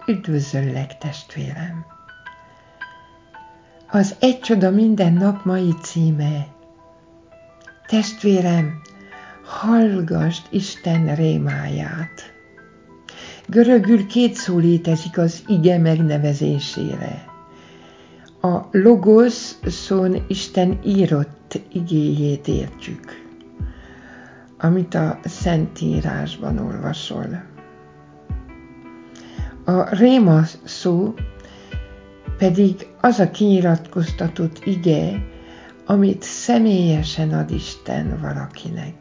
Üdvözöllek, testvérem! Az Egy csoda minden nap mai címe: Testvérem, hallgasd Isten rémáját. Görögül két szó létezik az ige megnevezésére. A logos szón Isten írott igéjét értjük, amit a Szentírásban olvasol. A réma szó pedig az a kinyilatkoztatott ige, amit személyesen ad Isten valakinek.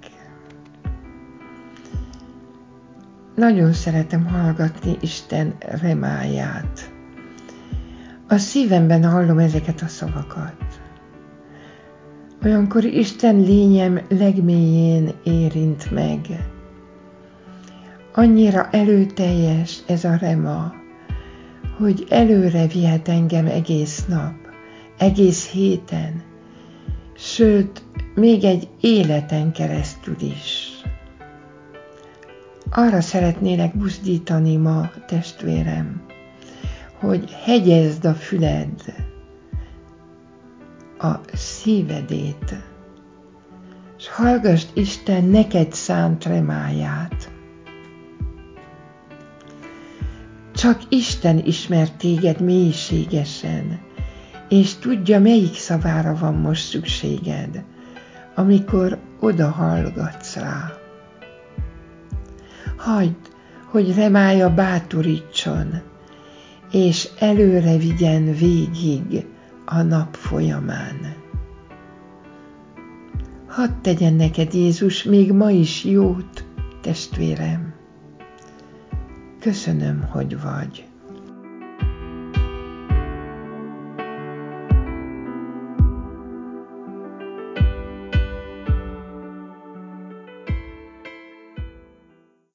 Nagyon szeretem hallgatni Isten rémáját. A szívemben hallom ezeket a szavakat. Olyankor Isten lényem legmélyén érint meg. Annyira erőteljes ez a réma, hogy előre vihet engem egész nap, egész héten, sőt, még egy életen keresztül is. Arra szeretnélek buzdítani ma, testvérem, hogy hegyezd a füled, a szívedét, és hallgasd Isten neked szánt rémáját. Csak Isten ismer téged mélységesen, és tudja, melyik szavára van most szükséged, amikor oda hallgatsz rá. Hagyd, hogy rémája bátorítson, és előre vigyen végig a nap folyamán. Hadd tegyen neked Jézus még ma is jót, testvérem. Köszönöm, hogy vagy.